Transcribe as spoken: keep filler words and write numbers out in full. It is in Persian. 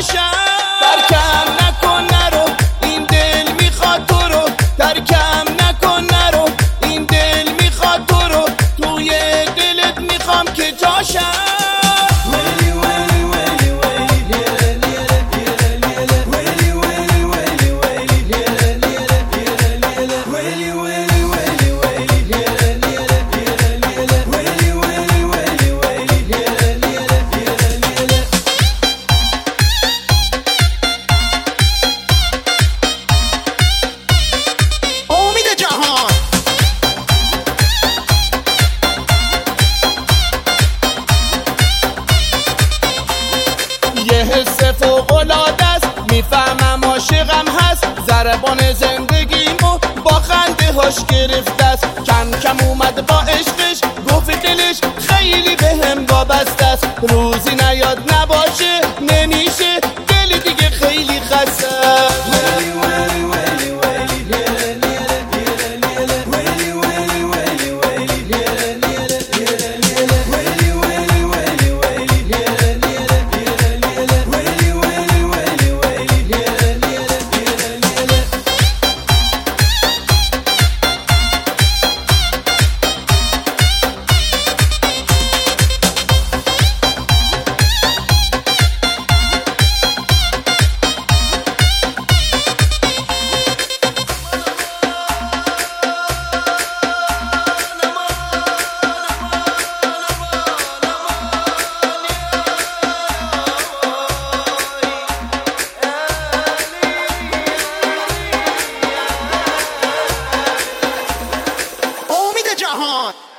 باشم. ترکم نکن نرو، این دل میخواد تو رو. ترکم نکن نرو، این دل میخواد تو رو. توی دلت میخوام که جاشم. یه حس فوق‌العاده است، میفهمم عاشقم هست. ضربان زندگیمو با خنده هاش گرفته است. کم کم اومد با عشقش، گفت دلش خیلی بهم وابسته است. روزی نیاد نباشه نمیشه، دل دیگه خیلی خسته است. جهان